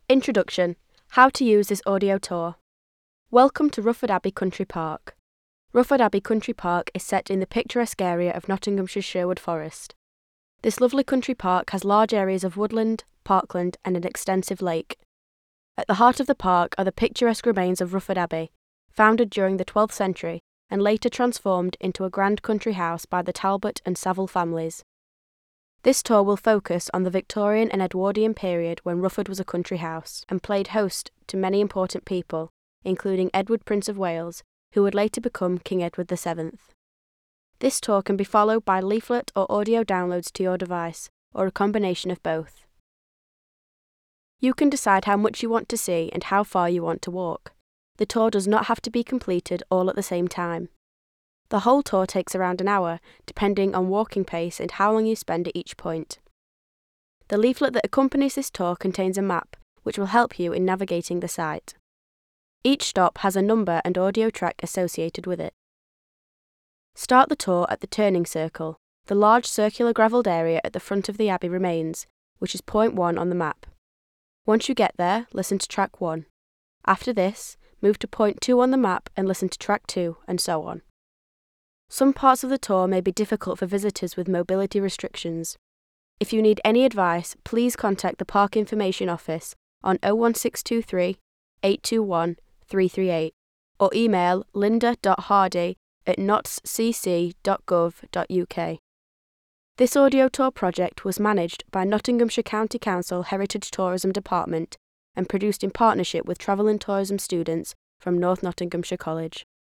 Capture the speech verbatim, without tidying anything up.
Introduction: How to use this audio tour. Welcome to Rufford Abbey Country Park. Rufford Abbey Country Park is set in the picturesque area of Nottinghamshire's Sherwood Forest. This lovely country park has large areas of woodland, parkland and an extensive lake. At the heart of the park are the picturesque remains of Rufford Abbey, founded during the twelfth century and later transformed into a grand country house by the Talbot and Saville families. This tour will focus on the Victorian and Edwardian period when Rufford was a country house and played host to many important people, including Edward Prince of Wales, who would later become King Edward the seventh. This tour can be followed by leaflet or audio downloads to your device, or a combination of both. You can decide how much you want to see and how far you want to walk. The tour does not have to be completed all at the same time. The whole tour takes around an hour, depending on walking pace and how long you spend at each point. The leaflet that accompanies this tour contains a map, which will help you in navigating the site. Each stop has a number and audio track associated with it. Start the tour at the turning circle. The large circular gravelled area at the front of the Abbey remains, which is point one on the map. Once you get there, listen to track one. After this, move to point two on the map and listen to track two, and so on. Some parts of the tour may be difficult for visitors with mobility restrictions. If you need any advice, please contact the Park Information Office on oh one six two three, eight two one, three three eight or email linda dot hardy at notts c c dot gov dot u k. This audio tour project was managed by Nottinghamshire County Council Heritage Tourism Department and produced in partnership with Travel and Tourism students from North Nottinghamshire College.